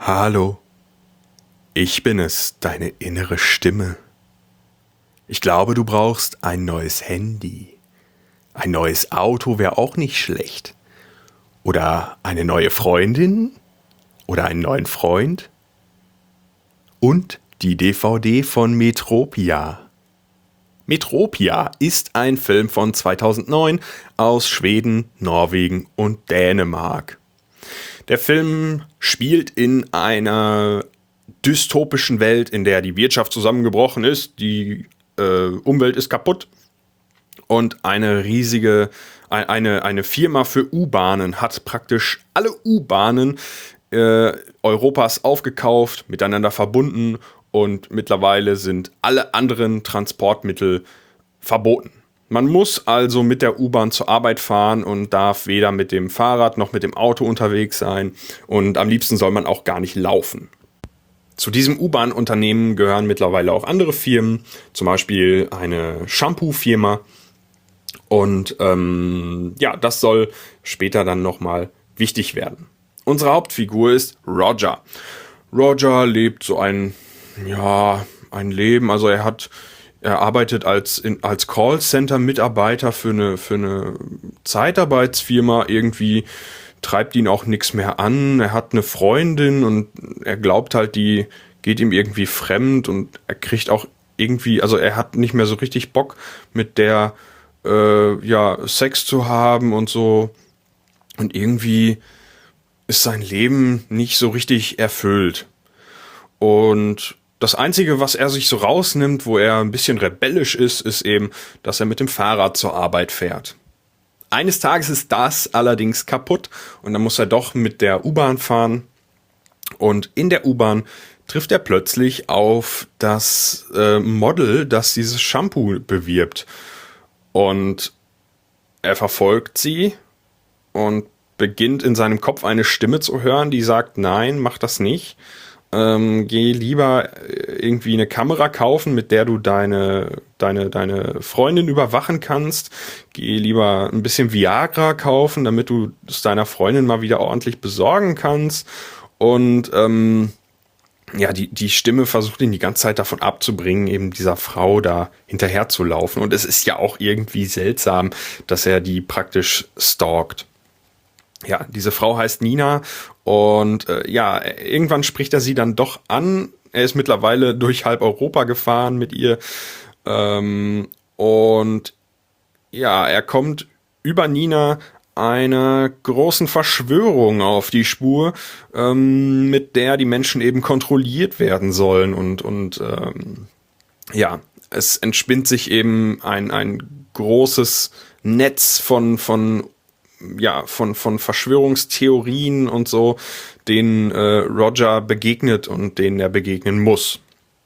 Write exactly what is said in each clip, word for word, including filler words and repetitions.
Hallo, ich bin es, deine innere Stimme. Ich glaube, du brauchst ein neues Handy. Ein neues Auto wäre auch nicht schlecht. Oder eine neue Freundin? Oder einen neuen Freund? Und die D V D von Metropia. Metropia ist ein Film von zweitausendneun aus Schweden, Norwegen und Dänemark. Der Film spielt in einer dystopischen Welt, in der die Wirtschaft zusammengebrochen ist, die äh, Umwelt ist kaputt und eine riesige, eine, eine Firma für U-Bahnen hat praktisch alle U-Bahnen äh, Europas aufgekauft, miteinander verbunden und mittlerweile sind alle anderen Transportmittel verboten. Man muss also mit der U-Bahn zur Arbeit fahren und darf weder mit dem Fahrrad noch mit dem Auto unterwegs sein. Und am liebsten soll man auch gar nicht laufen. Zu diesem U-Bahn-Unternehmen gehören mittlerweile auch andere Firmen, zum Beispiel eine Shampoo-Firma. Und ähm, ja, das soll später dann nochmal wichtig werden. Unsere Hauptfigur ist Roger. Roger lebt so ein, ja, ein Leben, also er hat... Er arbeitet als, in, als Callcenter-Mitarbeiter für eine, für eine Zeitarbeitsfirma. Irgendwie treibt ihn auch nichts mehr an. Er hat eine Freundin und er glaubt halt, die geht ihm irgendwie fremd und er kriegt auch irgendwie, also er hat nicht mehr so richtig Bock, mit der äh, ja, Sex zu haben und so. Und irgendwie ist sein Leben nicht so richtig erfüllt. Und das Einzige, was er sich so rausnimmt, wo er ein bisschen rebellisch ist, ist eben, dass er mit dem Fahrrad zur Arbeit fährt. Eines Tages ist das allerdings kaputt und dann muss er doch mit der U-Bahn fahren. Und in der U-Bahn trifft er plötzlich auf das äh, Model, das dieses Shampoo bewirbt. Und er verfolgt sie und beginnt in seinem Kopf eine Stimme zu hören, die sagt, nein, mach das nicht. Ähm, geh lieber irgendwie eine Kamera kaufen, mit der du deine, deine, deine Freundin überwachen kannst. Geh lieber ein bisschen Viagra kaufen, damit du es deiner Freundin mal wieder ordentlich besorgen kannst. Und ähm, ja, die, die Stimme versucht ihn die ganze Zeit davon abzubringen, eben dieser Frau da hinterher zu laufen. Und es ist ja auch irgendwie seltsam, dass er die praktisch stalkt. Ja, diese Frau heißt Nina und äh, ja, irgendwann spricht er sie dann doch an. Er ist mittlerweile durch halb Europa gefahren mit ihr ähm, und ja, er kommt über Nina einer großen Verschwörung auf die Spur, ähm, mit der die Menschen eben kontrolliert werden sollen und und ähm, ja, es entspinnt sich eben ein ein großes Netz von von ja, von, von Verschwörungstheorien und so, denen äh, Roger begegnet und denen er begegnen muss.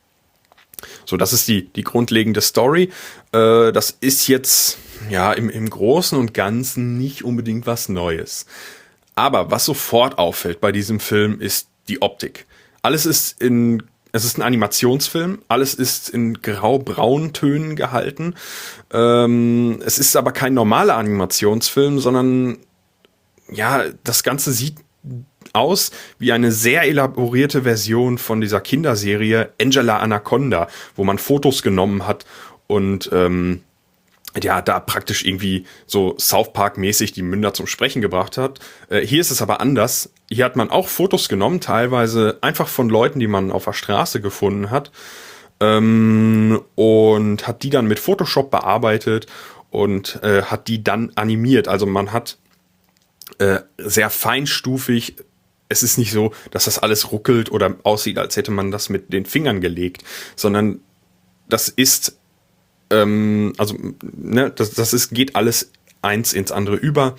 So, das ist die, die grundlegende Story. Äh, das ist jetzt, ja, im, im Großen und Ganzen nicht unbedingt was Neues. Aber was sofort auffällt bei diesem Film ist die Optik. Alles ist in Es ist ein Animationsfilm, alles ist in grau-braunen Tönen gehalten. Ähm, es ist aber kein normaler Animationsfilm, sondern ja, das Ganze sieht aus wie eine sehr elaborierte Version von dieser Kinderserie Angela Anaconda, wo man Fotos genommen hat und ähm, ja, da praktisch irgendwie so South Park-mäßig die Münder zum Sprechen gebracht hat. Äh, hier ist es aber anders. Hier hat man auch Fotos genommen, teilweise einfach von Leuten, die man auf der Straße gefunden hat. Ähm, und hat die dann mit Photoshop bearbeitet und äh, hat die dann animiert. Also man hat äh, sehr feinstufig, es ist nicht so, dass das alles ruckelt oder aussieht, als hätte man das mit den Fingern gelegt, sondern das ist also, ne, das, das ist, geht alles eins ins andere über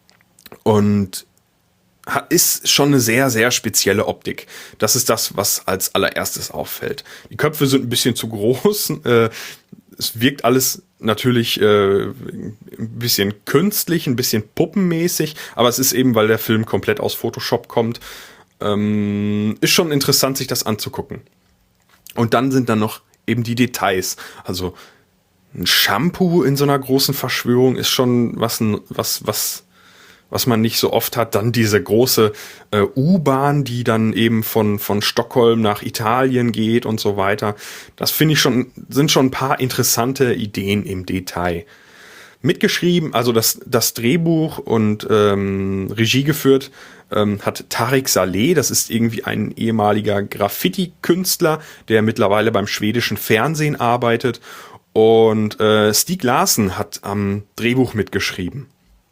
und ist schon eine sehr, sehr spezielle Optik. Das ist das, was als allererstes auffällt. Die Köpfe sind ein bisschen zu groß. Äh, es wirkt alles natürlich äh, ein bisschen künstlich, ein bisschen puppenmäßig, aber es ist eben, weil der Film komplett aus Photoshop kommt, ähm, ist schon interessant, sich das anzugucken. Und dann sind da noch eben die Details. Also ein Shampoo in so einer großen Verschwörung ist schon was, was, was was man nicht so oft hat. Dann diese große äh, U-Bahn, die dann eben von, von Stockholm nach Italien geht und so weiter. Das finde ich schon, sind schon ein paar interessante Ideen im Detail. Mitgeschrieben, also das, das Drehbuch und ähm, Regie geführt ähm, hat Tareq Saleh. Das ist irgendwie ein ehemaliger Graffiti-Künstler, der mittlerweile beim schwedischen Fernsehen arbeitet. Und äh, Stieg Larsson hat am Drehbuch mitgeschrieben.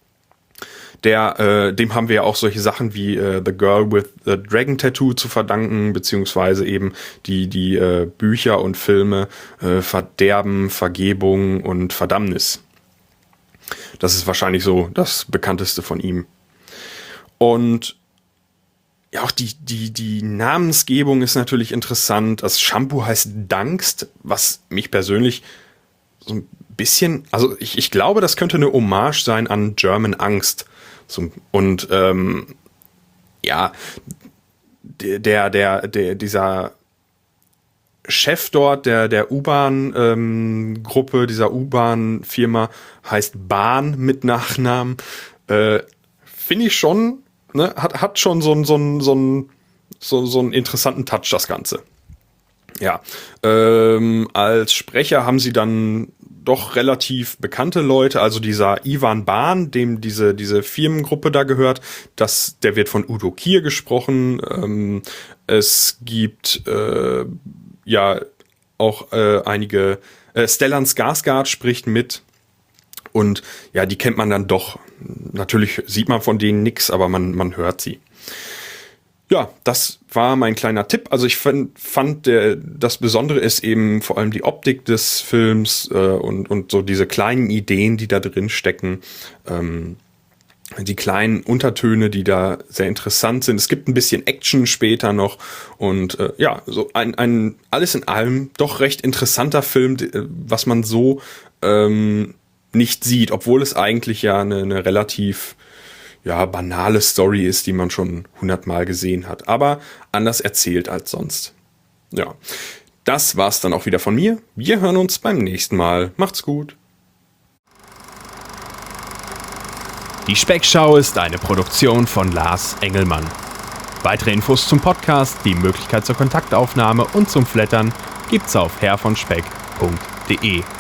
Der, äh, dem haben wir ja auch solche Sachen wie äh, The Girl with the Dragon Tattoo zu verdanken, beziehungsweise eben die, die äh, Bücher und Filme äh, Verderben, Vergebung und Verdammnis. Das ist wahrscheinlich so das bekannteste von ihm. Und ja, auch die, die, die Namensgebung ist natürlich interessant. Das Shampoo heißt Dankst, was mich persönlich so ein bisschen, also ich, ich glaube, das könnte eine Hommage sein an German Angst. So, und ähm, ja, der, der, der, dieser Chef dort, der, der U-Bahn-Gruppe, ähm, dieser U-Bahn-Firma heißt Bahn mit Nachnamen. Äh, Finde ich schon, ne, hat, hat schon so einen so einen, so einen, so, so einen interessanten Touch, das Ganze. Ja, ähm, als Sprecher haben sie dann doch relativ bekannte Leute, also dieser Ivan Bahn, dem diese, diese Firmengruppe da gehört, das, der wird von Udo Kier gesprochen. Ähm, es gibt äh, ja auch äh, einige, äh, Stellan Skarsgård spricht mit und ja, die kennt man dann doch. Natürlich sieht man von denen nichts, aber man, man hört sie. Ja, das war mein kleiner Tipp. Also ich fand, fand der, das Besondere ist eben vor allem die Optik des Films äh, und, und so diese kleinen Ideen, die da drin stecken. Ähm, die kleinen Untertöne, die da sehr interessant sind. Es gibt ein bisschen Action später noch und äh, ja, so ein, ein alles in allem doch recht interessanter Film, was man so ähm, nicht sieht, obwohl es eigentlich ja eine, eine relativ ja, banale Story ist, die man schon hundertmal gesehen hat, aber anders erzählt als sonst. Ja, das war's dann auch wieder von mir. Wir hören uns beim nächsten Mal. Macht's gut. Die Speckschau ist eine Produktion von Lars Engelmann. Weitere Infos zum Podcast, die Möglichkeit zur Kontaktaufnahme und zum Flattern gibt's auf herr von speck punkt de.